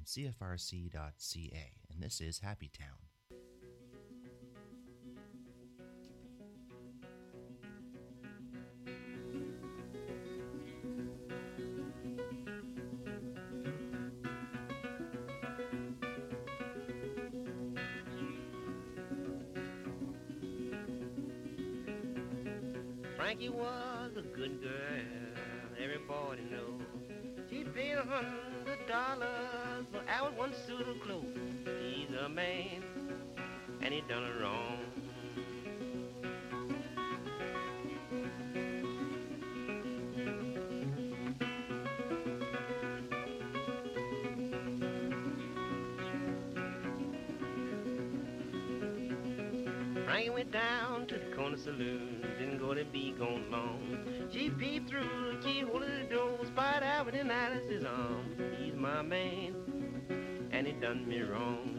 and CFRC.ca, and this is Happy Town. Frankie was a good girl, everybody knows. She paid $100 for our one suit of clothes. He's a man, and he done her wrong. Frankie went down to the corner saloon, didn't go to be gone long. She peeped through the keyhole of the door, spied Albert in Alice's arms. He's my man, and he done me wrong.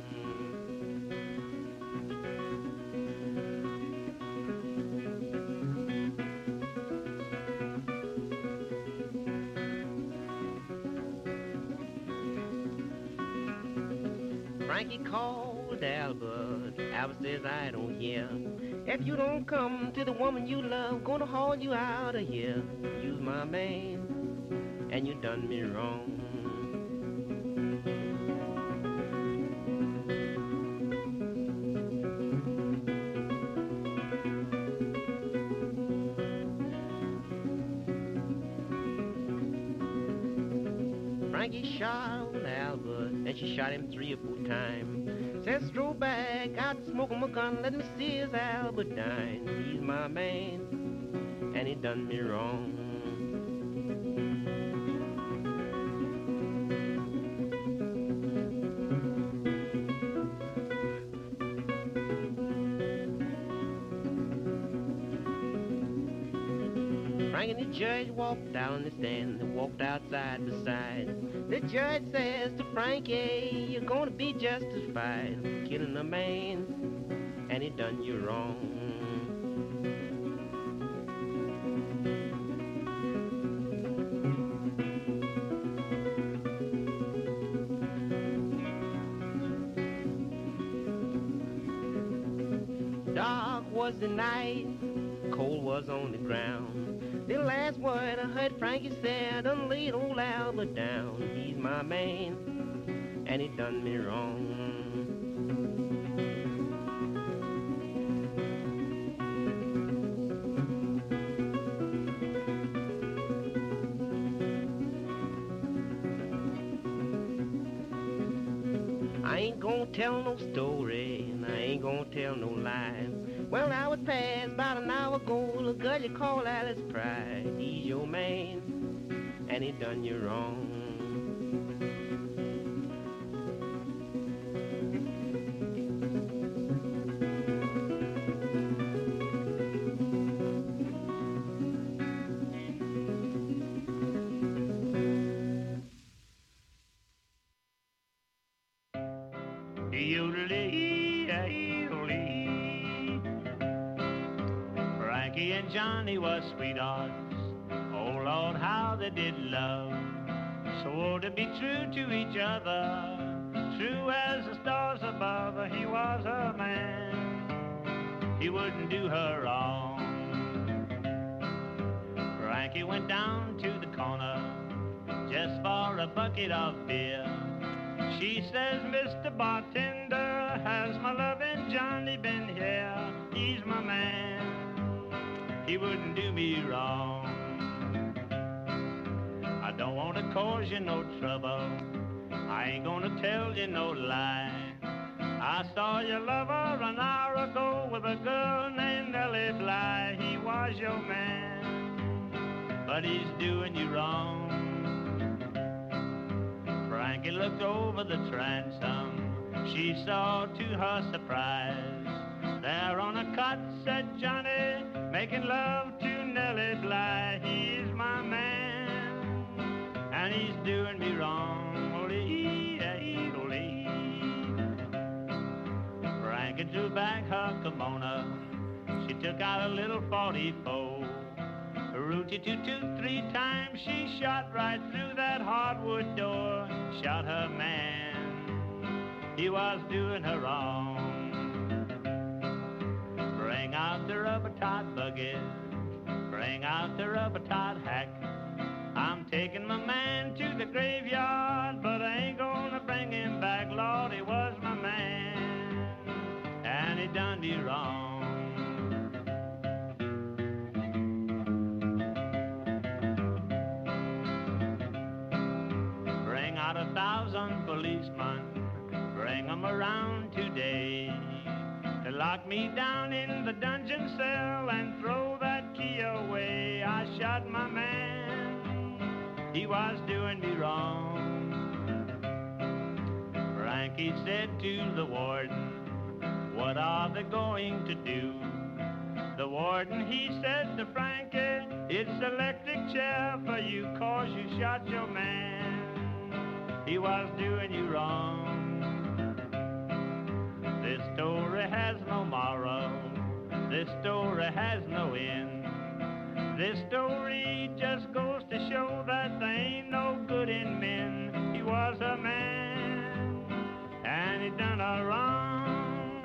Frankie called Albert. Albert says, I don't hear. If you don't come to the woman you love, gonna haul you out of here. You's my man, and you done me wrong. Frankie shot Albert, and she shot him 3 or 4 times. Says, throw back, out smoking my gun, let me see his Albert dying. He's my man, and he done me wrong. Frank and the judge walked down the stand, they walked outside beside. The judge says to Frankie, you're gonna be justified for killing a man, and he done you wrong. Dark was the night, cold was on the ground. The last word I heard Frankie said, done laid old Albert down. He's my man, and he done me wrong. I ain't gonna tell no story, and I ain't gonna tell no lie. Well, I was past about an hour ago, the girl you call Alice Pride. He's your man, and he done you wrong. Frankie and Johnny was sweethearts. Oh Lord, how they did love. Swore to be true to each other, true as the stars above. He was her man, he wouldn't do her wrong. Frankie went down to the corner just for a bucket of beer. She says, Mr. Bartender, has my loving Johnny been here? He's my man, he wouldn't do me wrong. I don't want to cause you no trouble, I ain't gonna tell you no lie. I saw your lover an hour ago with a girl named Nellie Bly. He was your man, but he's doing you wrong. Frankie looked over the transom, she saw to her surprise, there on a cot sat Johnny, making love to Nellie Bly. He's my man, and he's doing me wrong. Frankie threw back her kimono, she took out a little 44. Rooty-toot-toot 3 times she shot right through that hardwood door. Shot her man, he was doing her wrong. Bring out the rubber-tied buggy, bring out the rubber-tied hack. I'm taking my man to the graveyard, but I ain't gonna bring him back. Lord, he was my man, and he done me wrong. Bring out 1,000 policemen, bring 'em around today, to lock me down in the dungeon cell and throw that key away. I shot my man, he was doing me wrong. Frankie said to the warden, what are they going to do? The warden, he said to Frankie, it's electric chair for you, 'cause you shot your man, he was doing you wrong. This story has no moral, this story has no end. This story just goes to show that there ain't no good in men. He was a man, and he done her wrong.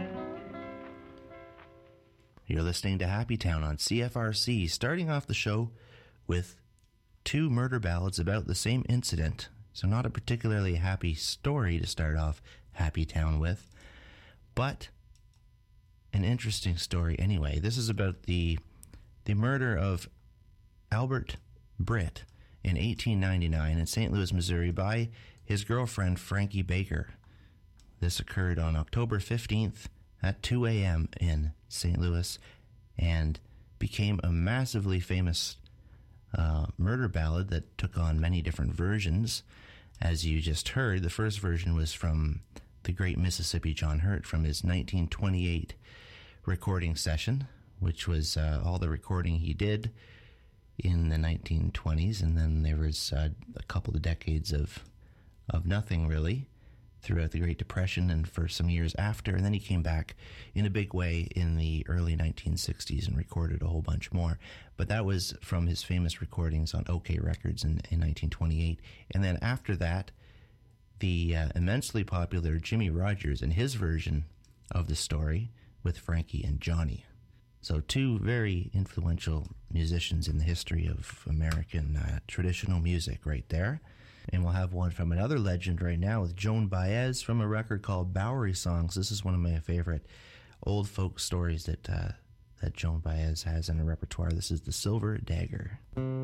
You're listening to Happy Town on CFRC, starting off the show with two murder ballads about the same incident. So not a particularly happy story to start off Happy Town with, but an interesting story anyway. This is about the murder of Albert Britt in 1899 in St. Louis, Missouri by his girlfriend Frankie Baker. This occurred on October 15th at 2 a.m. in St. Louis and became a massively famous murder ballad that took on many different versions. As you just heard, the first version was from the great Mississippi John Hurt from his 1928 recording session, which was all the recording he did in the 1920s, and then there was a couple of decades of nothing really throughout the Great Depression and for some years after, and then he came back in a big way in the early 1960s and recorded a whole bunch more. But that was from his famous recordings on OK Records in 1928. And then after that, the immensely popular Jimmie Rodgers and his version of the story with Frankie and Johnny. So two very influential musicians in the history of American traditional music right there. And we'll have one from another legend right now with Joan Baez from a record called Bowery Songs. This is one of my favorite old folk stories that Joan Baez has in her repertoire. This is The Silver Dagger.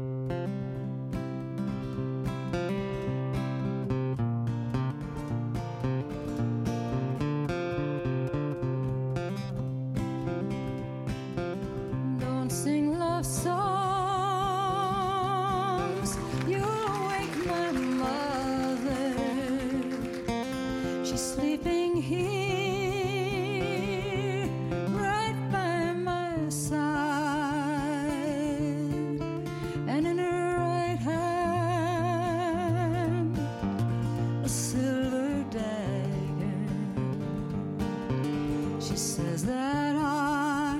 Don't sing love songs, you'll wake my mother. She's sleeping here right by my side, and in her right hand a silver dagger. She says that I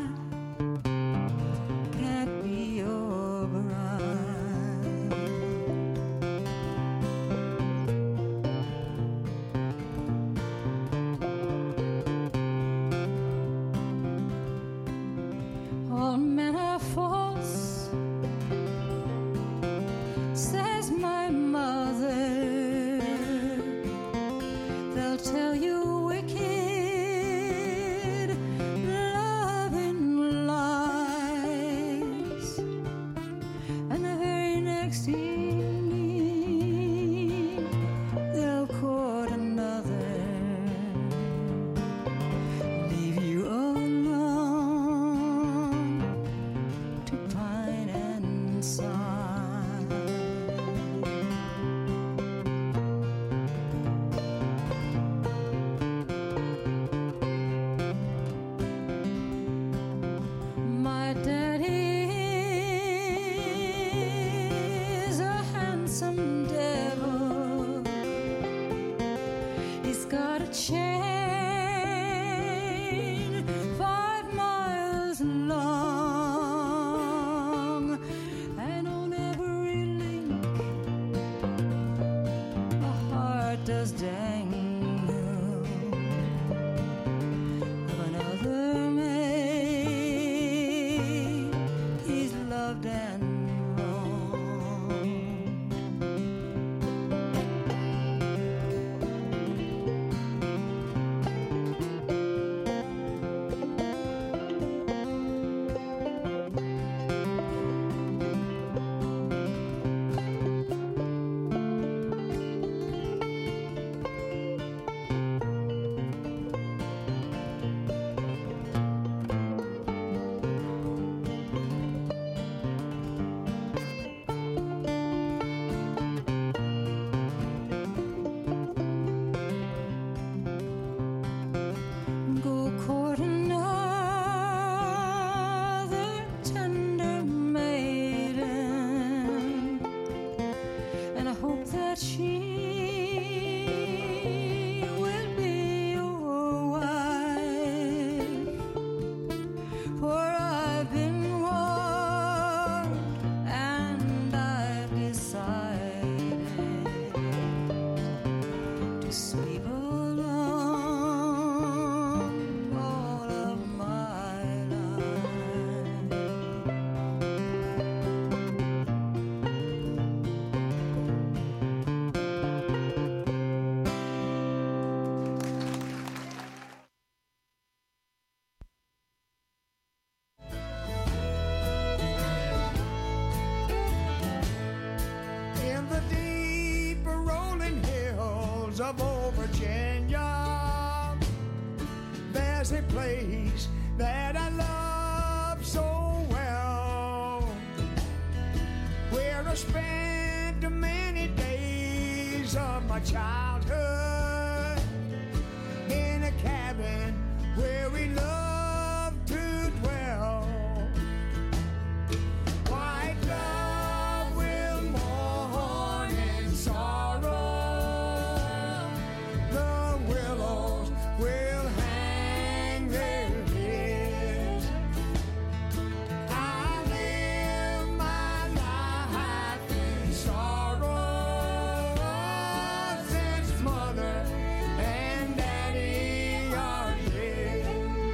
can't be your bride. All men are false, says my mother. They'll tell you wicked, loving lies, and the very next evening they'll court another, leave you alone to pine and sigh. My daddy is a handsome devil. He's got a chain 5 miles long, and on every link a heart does dangle. that she will be your wife, for I've been warned and I've decided to sleep alone all of my life. In the deep rolling hills of old Virginia, there's a place that I love so well, where I spent many days of my childhood, in a cabin where we loved to dwell. White dove will mourn in sorrow, the willows will hang their heads. I live my life in sorrow, since mother and daddy are dead.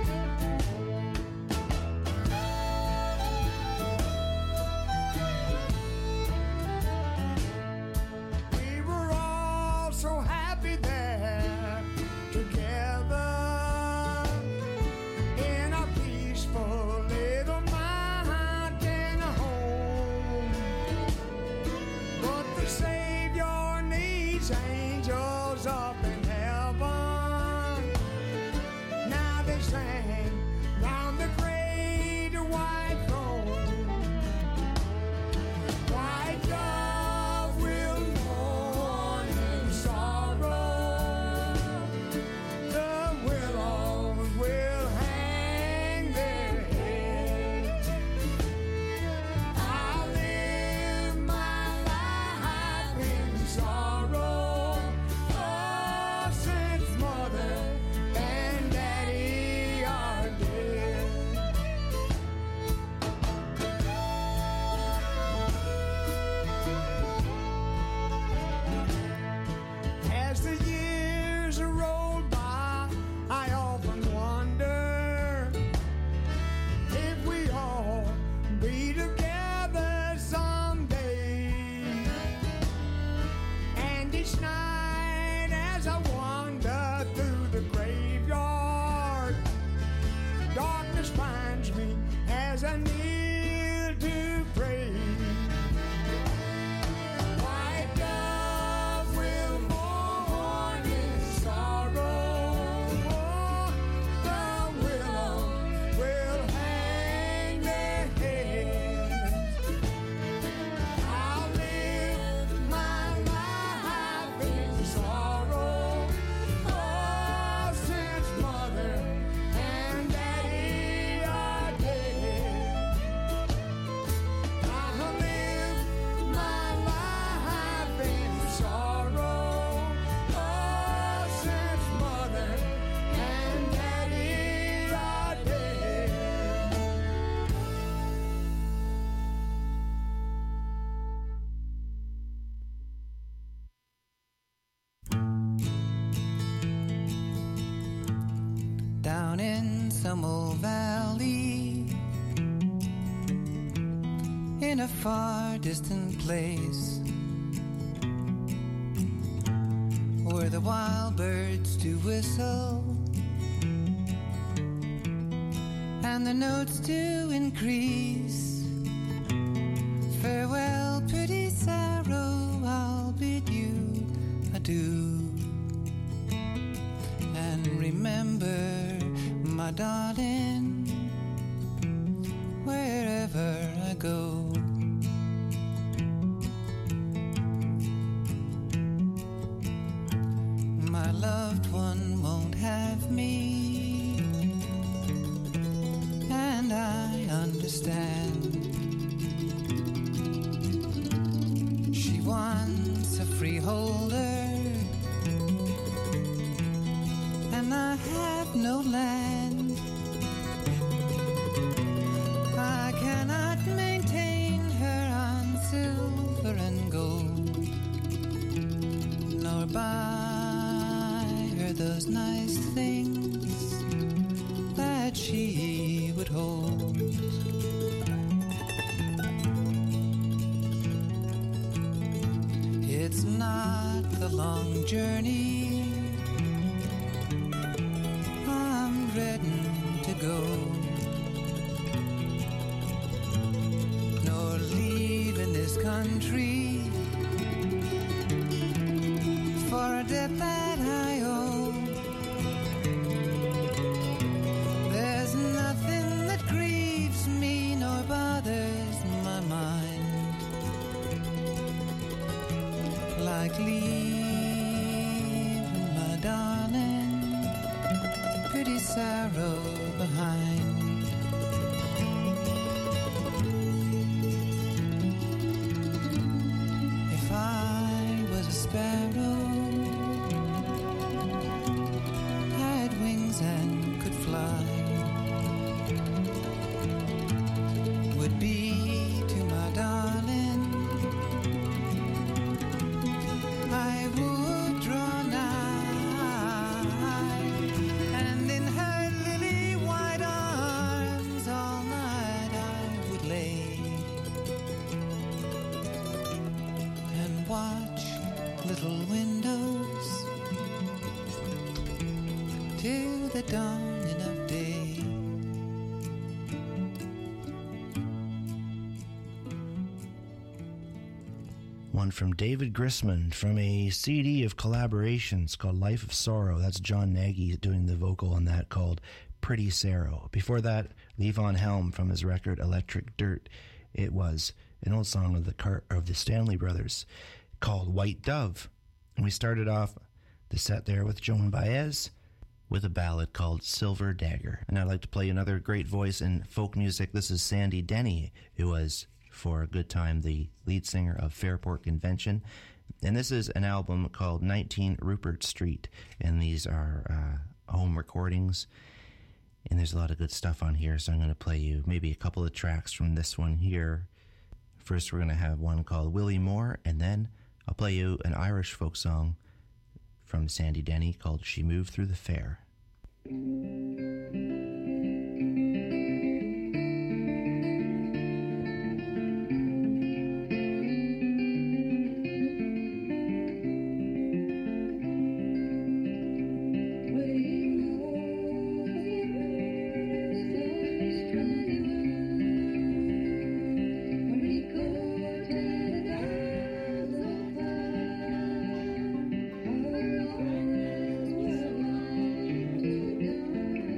We were all so happy there together in our peaceful little mountain home. But the Savior needs angels up in heaven. Now they sang round the great white throne. White dove will mourn in sorrow, the willows will hang their heads. I live my life in sorrow, since mother and daddy are dead. As the years roll by, I often wonder if we all be together someday. And each night as I wander through the graveyard, darkness finds me as I kneel to pray. White dove will mourn in sorrow, the willows will hang their heads. I'll live my life in sorrow, since mother and daddy are dead. I'll live my life in sorrow, since mother and daddy are dead. Down in some old valley, in a far distant place, where the wild birds do whistle and the notes do increase. Farewell, pretty sorrow, I'll bid you adieu. And remember, my darling, wherever I go, my loved one won't have me, and I understand. She wants a free hold her, and I have no land. I cannot maintain her on silver and gold, nor buy her those nice things that she would hold. It's not the long journey I'm ready to go, nor leaving this country for a debt that I owe. There's nothing that grieves me nor bothers my mind like leaving my darling pretty sorrow behind. If I was a sparrow, had wings and could fly, would be to my darling I would draw nigh, and in her lily white arms all night I would lay and watch little windows till the dawning of day. One from David Grisman from a CD of collaborations called Life of Sorrow. That's John Nagy doing the vocal on that, called Pretty Sorrow. Before that, Levon Helm from his record Electric Dirt. It was an old song of the Stanley Brothers called White Dove. And we started off the set there with Joan Baez with a ballad called Silver Dagger. And I'd like to play another great voice in folk music. This is Sandy Denny, who was for a good time the lead singer of Fairport Convention, and this is an album called 19 Rupert Street, and these are home recordings, and there's a lot of good stuff on here, so I'm going to play you maybe a couple of tracks from this one here. First we're going to have one called Willie Moore, and then I'll play you an Irish folk song from Sandy Denny called She Moved Through the Fair. Thank you.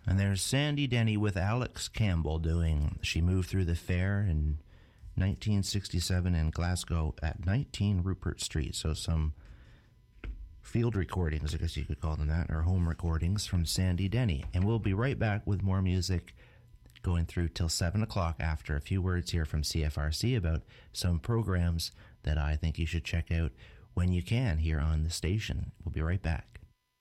And there's Sandy Denny with Alex Campbell doing She Moved Through the Fair in 1967 in Glasgow at 19 Rupert Street. So some field recordings, I guess you could call them that, or home recordings from Sandy Denny. And we'll be right back with more music going through till 7 o'clock after a few words here from CFRC about some programs that I think you should check out when you can here on the station. We'll be right back.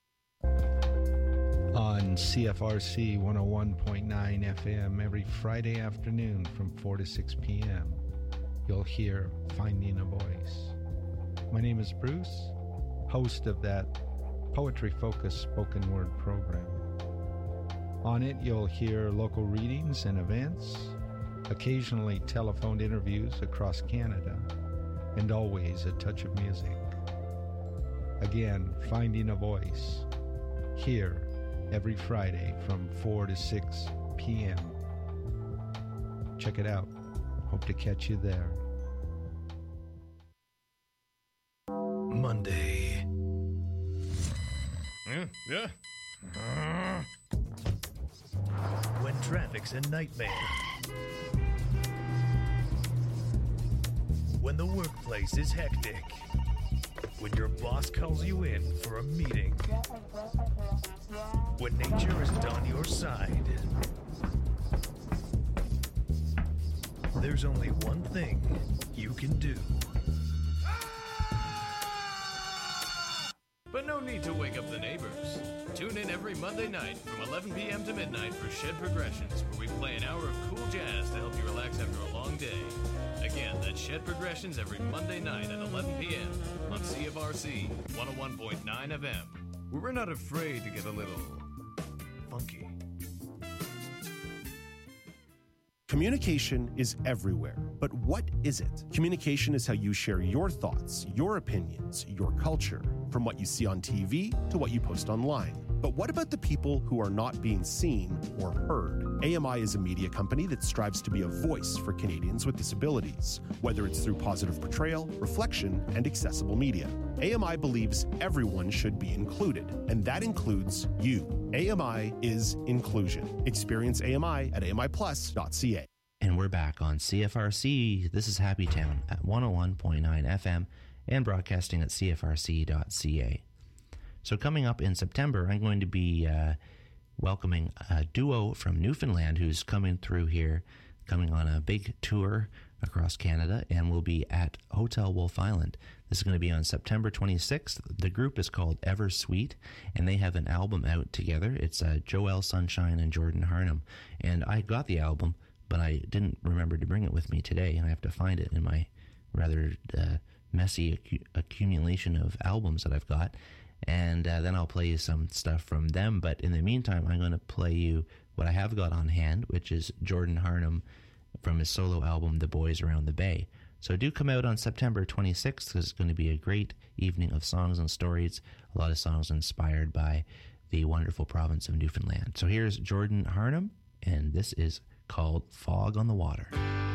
On CFRC 101.9 FM every Friday afternoon from 4 to 6 p.m., you'll hear Finding a Voice. My name is Bruce, host of that poetry-focused spoken word program. On it, you'll hear local readings and events, occasionally telephoned interviews across Canada, and always a touch of music. Again, Finding a Voice, here every Friday from 4 to 6 p.m. Check it out. Hope to catch you there. Monday. When traffic's a nightmare. When the workplace is hectic. When your boss calls you in for a meeting. When nature isn't on your side. There's only one thing you can do. But no need to wake up the neighbors. Tune in every Monday night from 11 p.m. to midnight for Shed Progressions, where we play an hour of cool jazz to help you relax after a long day. Again, that's Shed Progressions every Monday night at 11 p.m. on CFRC 101.9 FM, where we're not afraid to get a little funky. Communication is everywhere, but what is it? Communication is how you share your thoughts, your opinions, your culture, from what you see on TV to what you post online. But what about the people who are not being seen or heard? AMI is a media company that strives to be a voice for Canadians with disabilities, whether it's through positive portrayal, reflection, and accessible media. AMI believes everyone should be included, and that includes you. AMI is inclusion. Experience AMI at AMIplus.ca. And we're back on CFRC. This is Happy Town at 101.9 FM and broadcasting at CFRC.ca. So coming up in September, I'm going to be welcoming a duo from Newfoundland who's coming through here, coming on a big tour across Canada, and will be at Hotel Wolf Island. This is going to be on September 26th. The group is called Eversweet, and they have an album out together. It's Joelle Sunshine and Jordan Harnum. And I got the album, but I didn't remember to bring it with me today, and I have to find it in my rather messy accumulation of albums that I've got. And then I'll play you some stuff from them. But in the meantime, I'm going to play you what I have got on hand, which is Jordan Harnum from his solo album, The Boys Around the Bay. So do come out on September 26th, because it's going to be a great evening of songs and stories, a lot of songs inspired by the wonderful province of Newfoundland. So here's Jordan Harnum, and this is called Fog on the Water.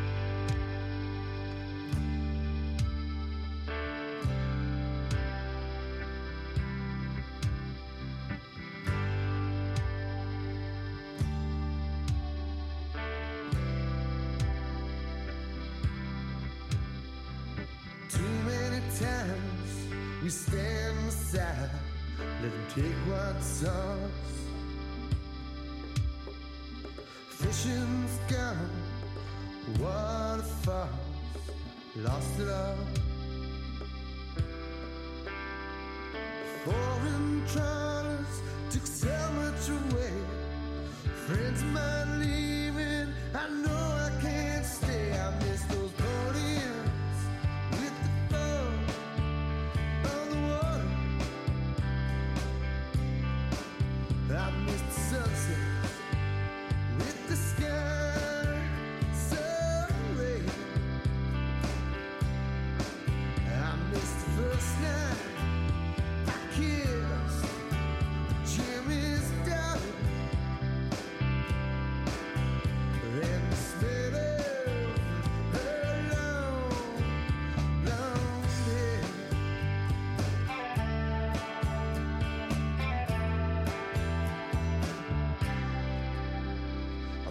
We stand aside, let them take what's ours. Fishing's gone, waterfalls, lost it all. Foreign trawlers took so much away. Friends of mine leaving, I know I can't stay. I miss those podiums with the fun on the water. I miss the sunset with the sky so red. I miss the first night I kissed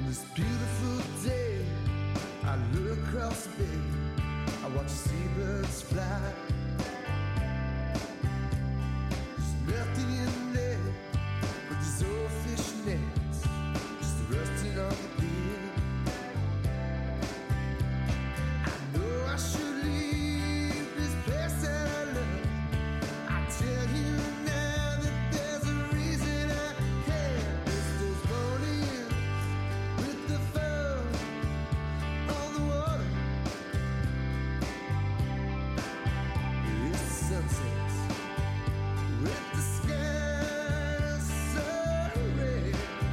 this beautiful day, I look across the bay, I watch the seabirds fly. There's nothing in there but these old fishing nets, just rusting on the pier. I know I should leave this place that I love. I tell you now that there's a reason I can't. It's those mornings with the foam on the water. It's the sunsets with the sky so red.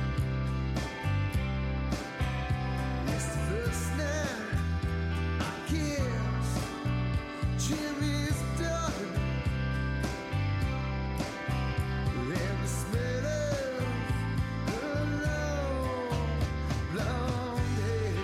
It's the first night I kissed Jimmy's daughter. And the smell of her long, long hair.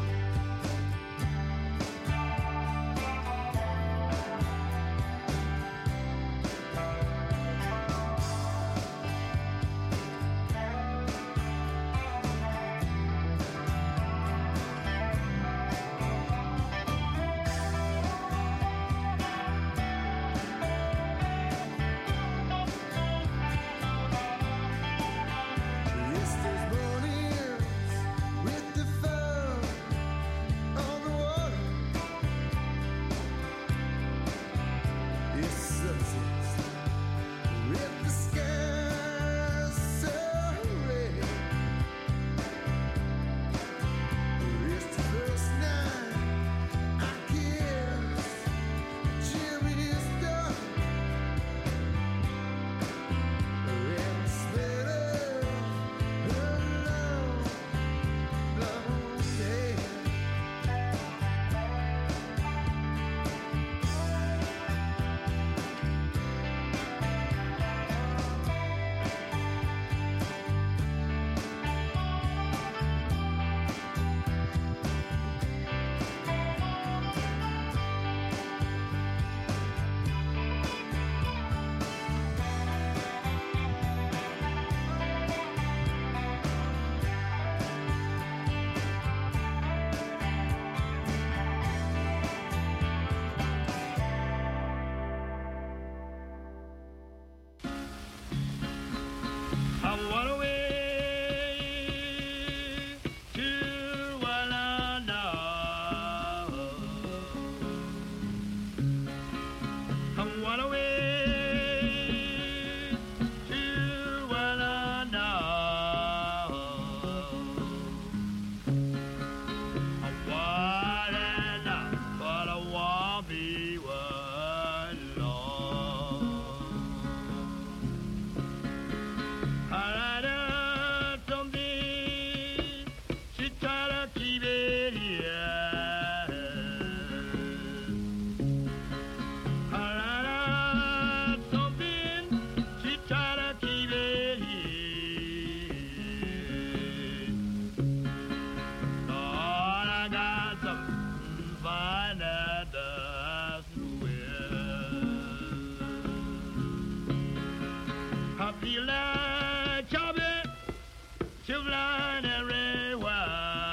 It's those mornings with the foam on the water. It's sunsets with the sky so red. It's the first night I kissed Jimmy's daughter. And the smell of her long, long hair. I went away to Walana. I went away to Walana. I wanna, but I won't be alone. Alright, something she tried to keep it here. Alright, something she tried to keep it here. Lord, I got something fine that doesn't wear. I feel like chopping, flying everywhere.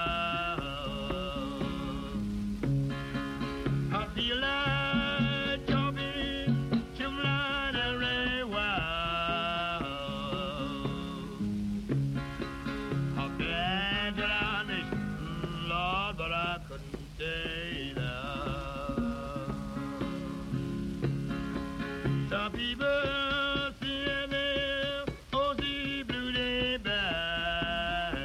I feel like chopping, flying everywhere. I've been to the nation, Lord, but I couldn't stay there. Some people see me, oh, see blue day back.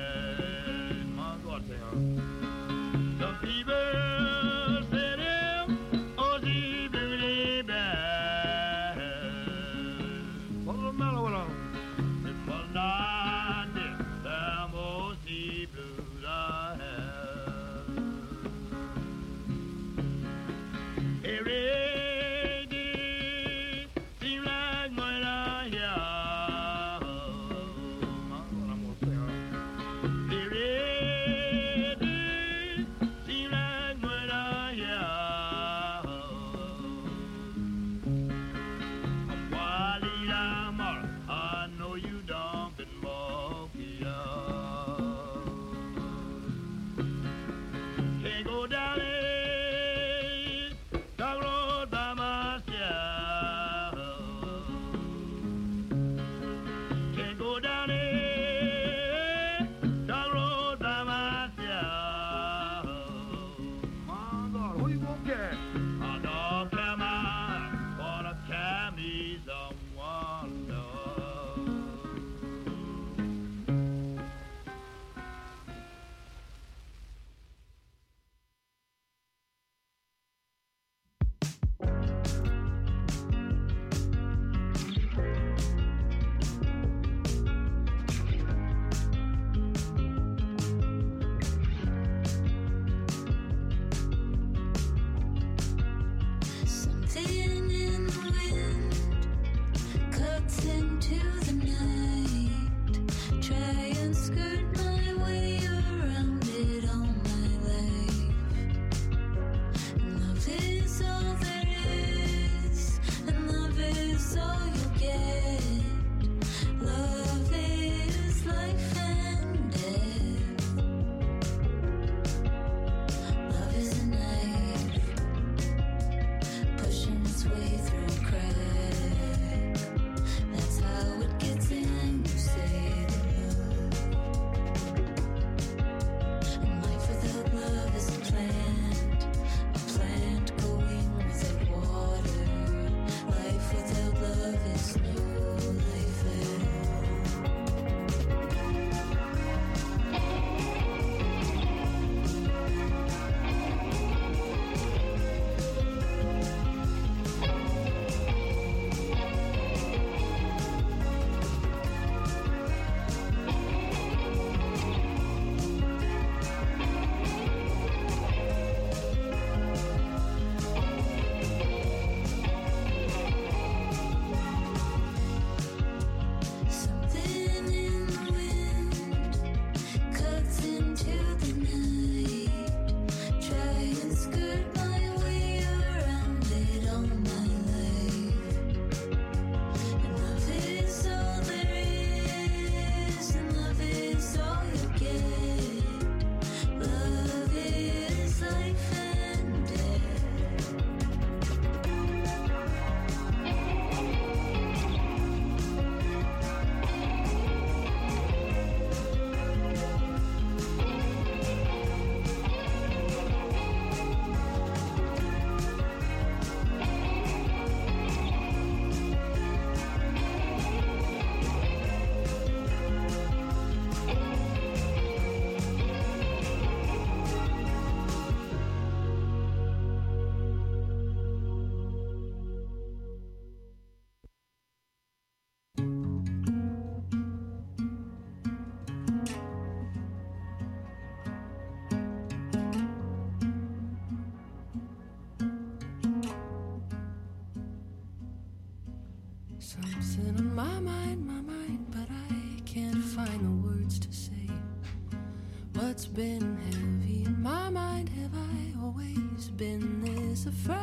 What's been heavy in my mind? Have I always been this afraid?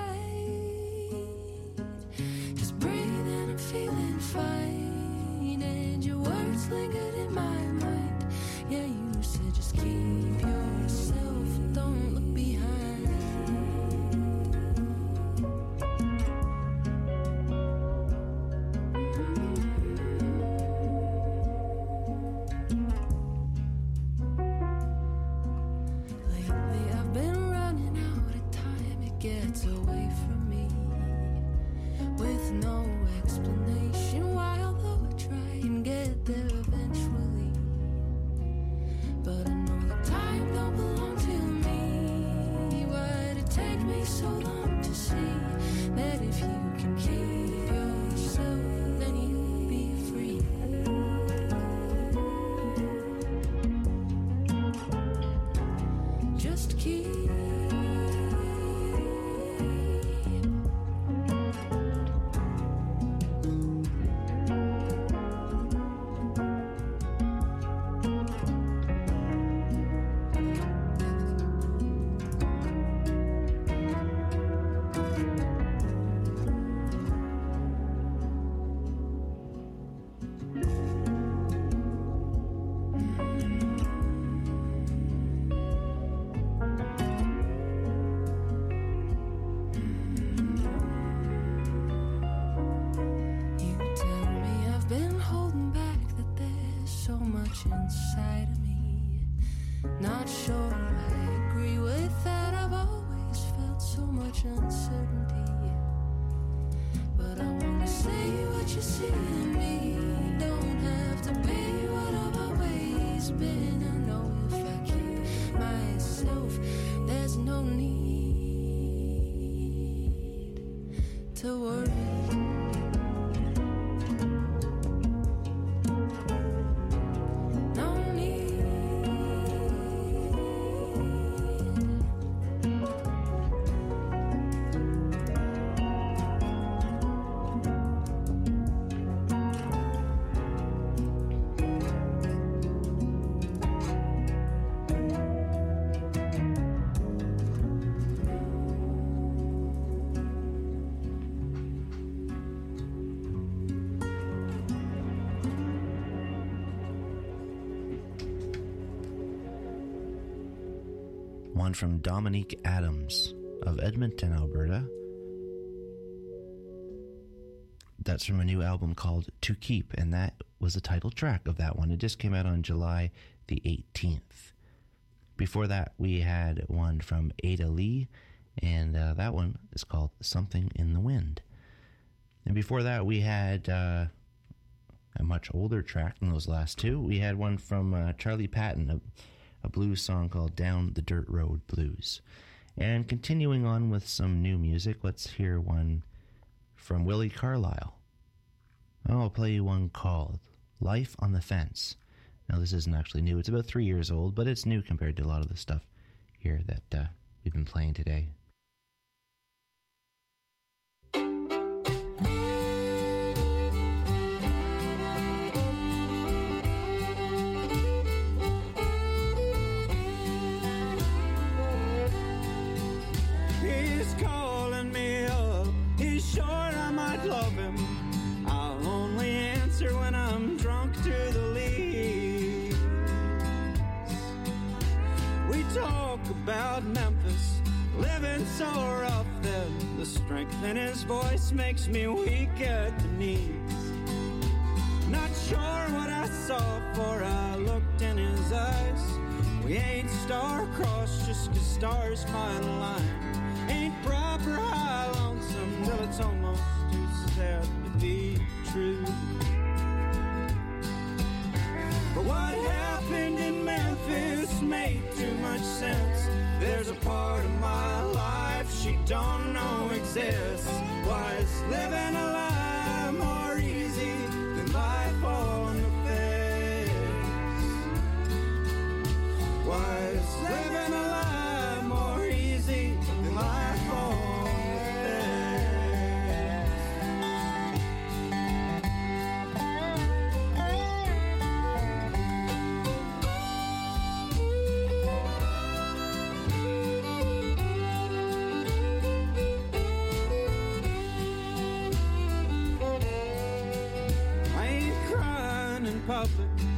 Just breathing and feeling fine, and your words lingered in my mind. Yeah, you said just keep yourself, don't look behind. Lately I've been running out of time, it gets away from me with no explanation why, although I try and get there eventually. But I know the time don't belong to me. Why'd it take me so long to see that if you can keep yourself, then you'll be free? Just keep. You tell me I've been holding back, that there's so much inside of me. Not sure I agree with that. I've always felt so much uncertainty. But I wanna say what you see in me. Don't have to be what I've always been. I know if I keep myself, there's no need to worry. No need. One from Dominique Adams of Edmonton, Alberta. That's from a new album called To Keep, and that was the title track of that one. It just came out on July the 18th. Before that, we had one from Ada Lee, and that one is called Something in the Wind. And before that, we had a much older track than those last two. We had one from Charlie Patton, a blues song called Down the Dirt Road Blues. And continuing on with some new music, let's hear one from Willie Carlisle. I'll play you one called Life on the Fence. Now, this isn't actually new. It's about 3 years old, but it's new compared to a lot of the stuff here that we've been playing today. He's calling me up. He's sure I might love him. I'll only answer when I'm drunk to the leaves. We talk about Memphis, living so rough that the strength in his voice makes me weak at the knees. Not sure what I saw, for I looked in his eyes. We ain't star-crossed just 'cause stars might align. Ain't proper high lonesome till it's almost too sad to be true. But what happened in Memphis made too much sense. There's a part of my life she don't know exists. Why is living a lie more easy than life on the face? Why is living a lie more easy than life on the face?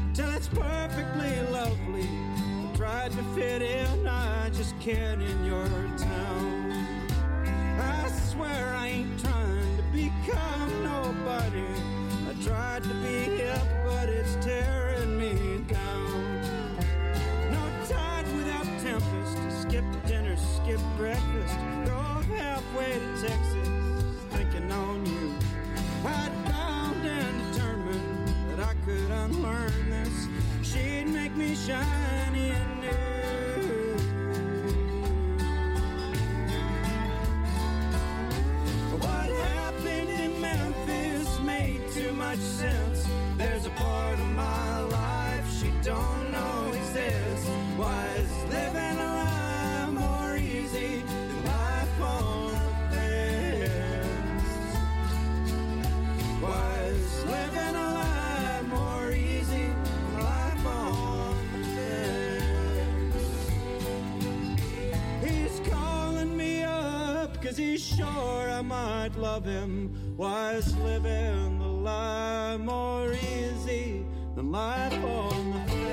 till it's perfectly lovely. I tried to fit in, I just can't in your town. I swear I ain't trying to become nobody. I tried to be hip, but it's tearing me down. No tide without tempest, skip dinner, skip breakfast, go halfway to Texas, thinking on you. I'd bound and determined that I could unlearn this. She'd make me shiny and new. What happened in Memphis made too much sense. There's a part of my life she don't know exists. Why is living a life more easy than life on the fence? Why is living a life more easy than life on the fence? He's calling me up 'cause he's sure I might love him. Why is living the life more easy than life on the fence?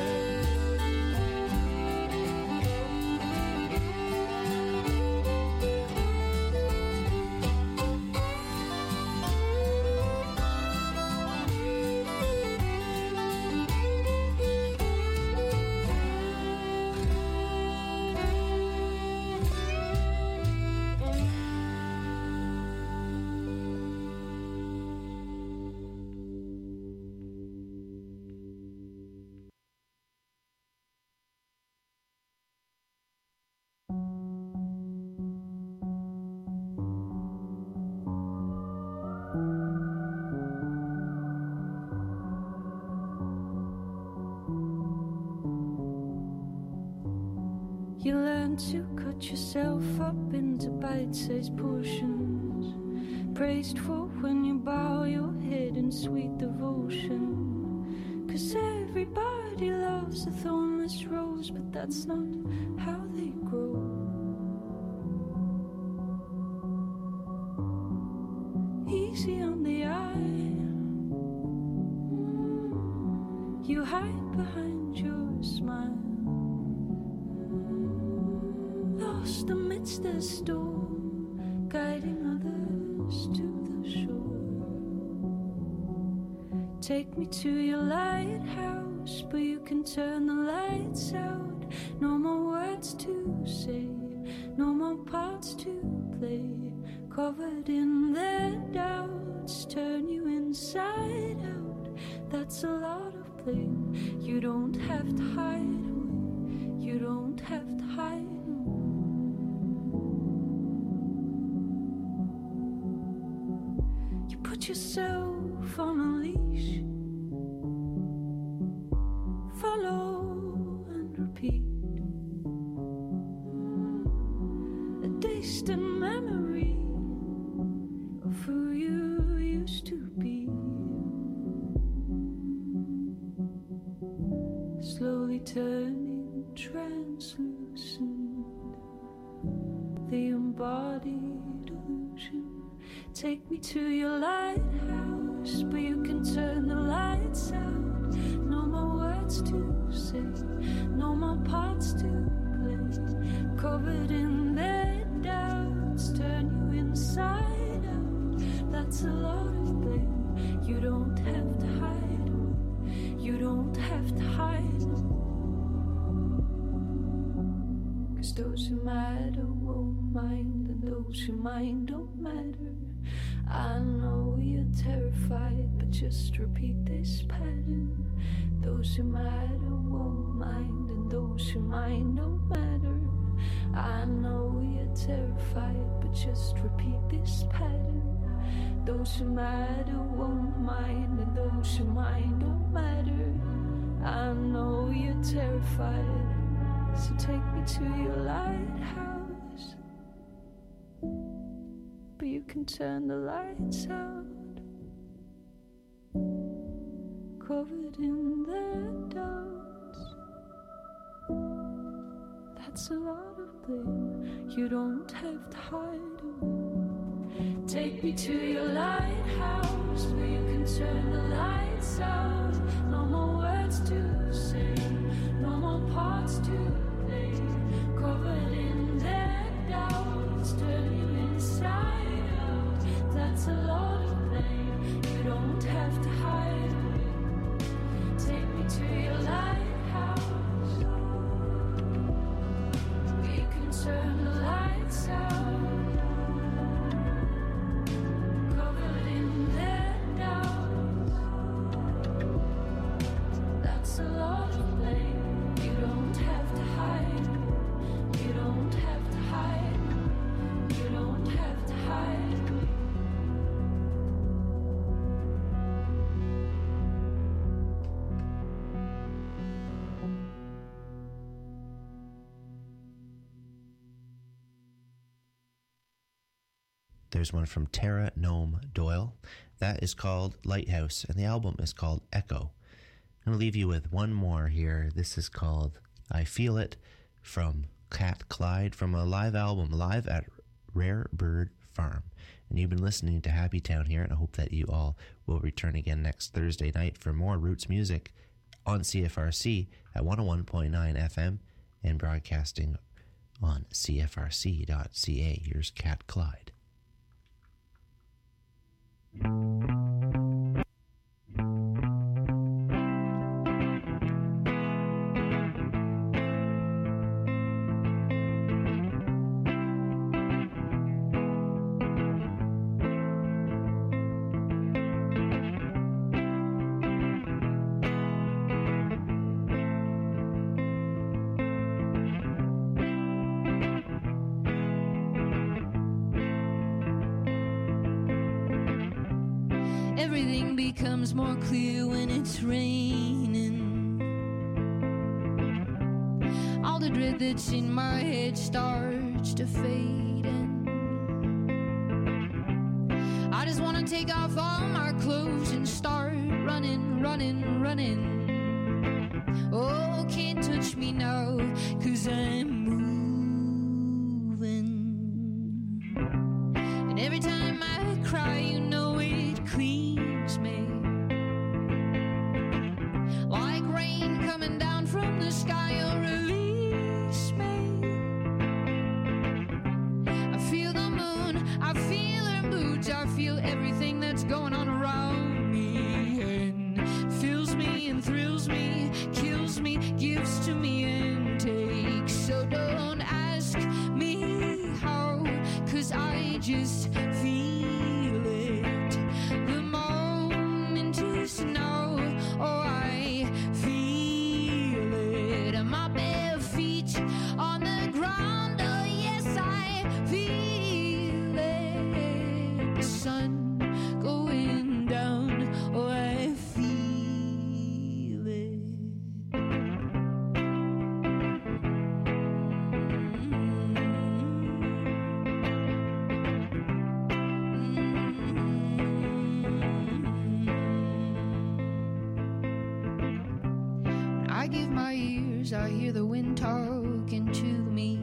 You learn to cut yourself up into bite-sized portions, praised for when you bow your head in sweet devotion. 'Cause everybody loves a thornless rose, but that's not how they grow. Easy on the eye, you hide behind your smile, lost amidst the storm, guiding others to the shore. Take me to your lighthouse, but you can turn the lights out. No more words to say, no more parts to play. Covered in their doubts, turn you inside out. That's a lot of blame. You don't have to hide away, you don't have to hide. Put yourself on a leash, follow and repeat. A distant memory of who you used to be. Slowly turning translucent, the embodied illusion. Take me to your lighthouse, but you can turn the lights out. No more words to say, no more parts to play. Covered in their doubts, turn you inside out. That's a lot of blame. You don't have to hide away, you don't have to hide. 'Cause those who matter won't mind, and those who mind don't matter. I know you're terrified, but just repeat this pattern. Those who matter won't mind, and those who mind don't matter. I know you're terrified, but just repeat this pattern. Those who matter won't mind, and those who mind don't matter. I know you're terrified, so take me to your lighthouse, but you can turn the lights out. Covered in their doubts, that's a lot of blame. You don't have to hide away, Take me to your lighthouse where you can turn the lights out. No more words to say, no more parts to play. Covered in their doubts, turn you inside out. That's a lot of blame. You don't have to hide away. Take me to your lighthouse where you can turn the lights out. A lot of blame. You don't have to hide. You don't have to hide. You don't have to hide. There's one from Tara Nome Doyle. That is called Lighthouse, and the album is called Echo. I'm going to leave you with one more here. This is called I Feel It from Cat Clyde from a live album, live at Rare Bird Farm. And you've been listening to Happy Town here, and I hope that you all will return again next Thursday night for more roots music on CFRC at 101.9 FM and broadcasting on CFRC.ca. Here's Cat Clyde. Everything becomes more clear when it's raining. All the dread that's in my head starts to fade in. I just wanna take off all my clothes and start running, running, running. Oh, can't touch me now, 'cause I'm moving. And every time I cry, you know it cleans me. Like rain coming down from the sky, you'll release me. I feel the moon, I feel her moods, I feel everything that's going on around me. And fills me and thrills me, kills me, gives to me and takes. So don't ask me how, 'cause I just feel it. The moment is now, oh I feel it. My bare feet on the ground, oh yes I feel it. The sun going down, oh I feel it. I give my ears, I hear the wind talking to me,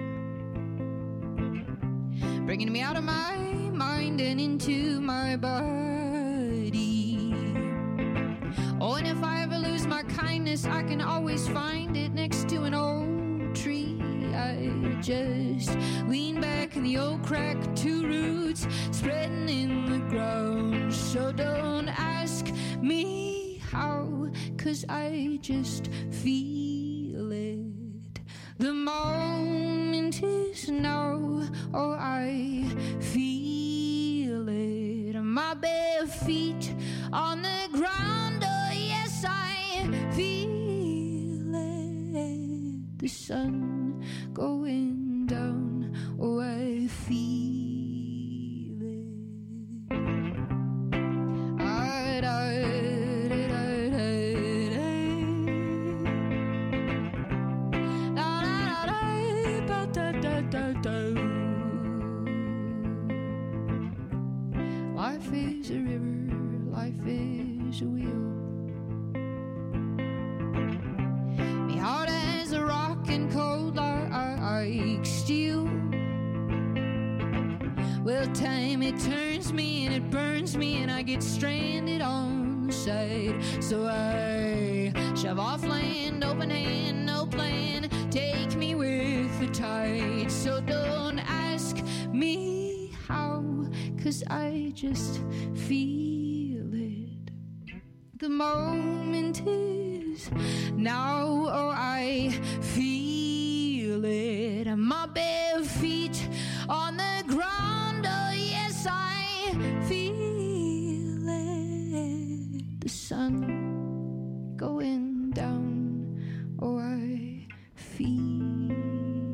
bringing me out of my mind and into my body. Oh, and if I ever lose my kindness, I can always find it next to an old tree. I just lean back in the old crack, two roots spreading in the ground. So don't ask me how, 'cause I just feel it. The moment is now, oh I feel it. My bare feet on the ground, oh yes I feel it. The sun going down, oh I feel it. Life is a river, life is a wheel. Me hard as a rock and cold like steel. time it turns me and it burns me and I get stranded on the side. So I shove off land, open hand, no plan, take me with the tide. So don't ask me how, 'cause I just feel it. The moment is now, oh I feel it. My bare feet on the ground, oh yes I feel it. The sun going down, oh I feel it.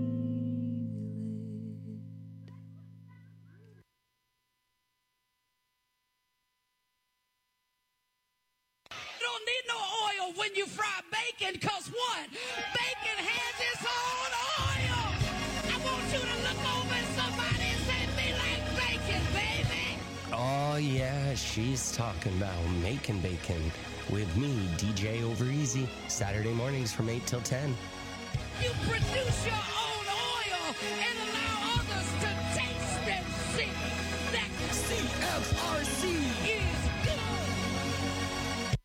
Don't need no oil when you fry bacon, 'cause what? Bacon has its own oil. I want you to look over at somebody and say, "Me like bacon, baby." Oh yeah, she's talking about making bacon with me, DJ Over Easy, Saturday mornings from 8 till 10. You produce your own oil and allow others to taste and see that CFRC is good.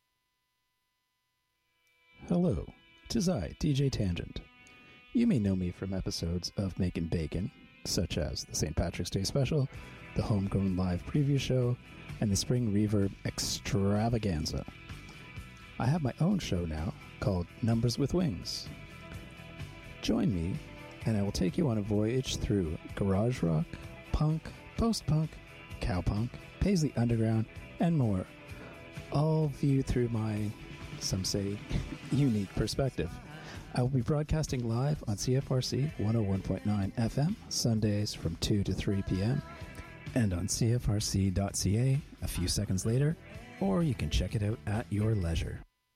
Hello, 'tis I, DJ Tangent. You may know me from episodes of Making Bacon, such as the St. Patrick's Day Special, the Homegrown Live Preview Show, and the Spring Reverb Extravaganza. I have my own show now called Numbers with Wings. Join me, and I will take you on a voyage through garage rock, punk, post-punk, cowpunk, Paisley Underground, and more, all viewed through my, some say, unique perspective. I will be broadcasting live on CFRC 101.9 FM, Sundays from 2 to 3 p.m., and on CFRC.ca a few seconds later, or you can check it out at your leisure.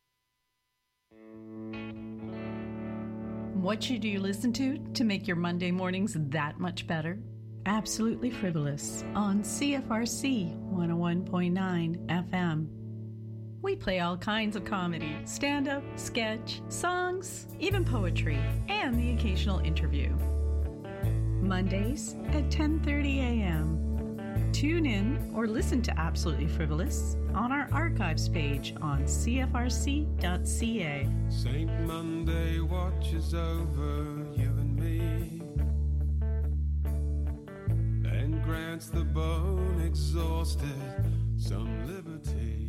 What should you listen to make your Monday mornings that much better? Absolutely Frivolous on CFRC 101.9 FM. We play all kinds of comedy, stand-up, sketch, songs, even poetry, and the occasional interview. Mondays at 10:30 a.m. Tune in or listen to Absolutely Frivolous on our archives page on cfrc.ca. Saint Monday watches over you and me and grants the bone exhausted some liberty.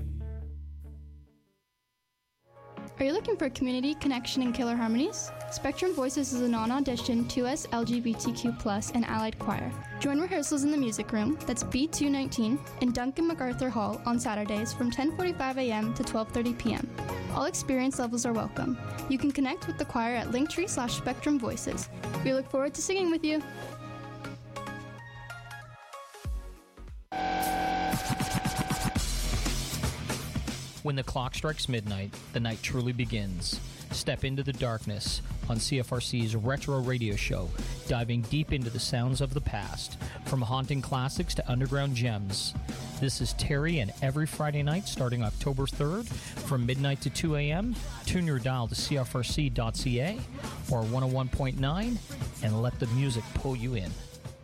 Are you looking for community, connection, and killer harmonies? Spectrum Voices is a non-audition 2S LGBTQ+ and allied choir. Join rehearsals in the music room, that's B219, in Duncan MacArthur Hall on Saturdays from 10:45 a.m. to 12:30 p.m. All experience levels are welcome. You can connect with the choir at Linktree/Spectrum Voices. We look forward to singing with you. When the clock strikes midnight, the night truly begins. Step into the darkness on CFRC's Retro Radio Show, diving deep into the sounds of the past, from haunting classics to underground gems. This is Terry, and every Friday night starting October 3rd from midnight to 2 a.m., tune your dial to CFRC.ca or 101.9 and let the music pull you in.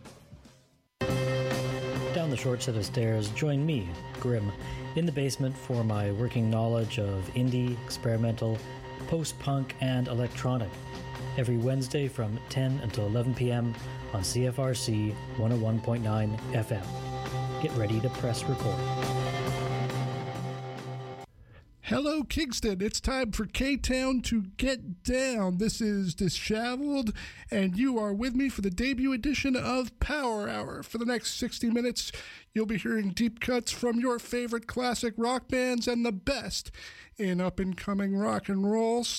Down the short set of stairs, join me, Grim, in the basement for my working knowledge of indie, experimental, post-punk, and electronic. Every Wednesday from 10 until 11 p.m. on CFRC 101.9 FM. Get ready to press record. Hello, Kingston. It's time for K-Town to get down. This is Disheveled, and you are with me for the debut edition of Power Hour. For the next 60 minutes, you'll be hearing deep cuts from your favorite classic rock bands and the best in up-and-coming rock and roll.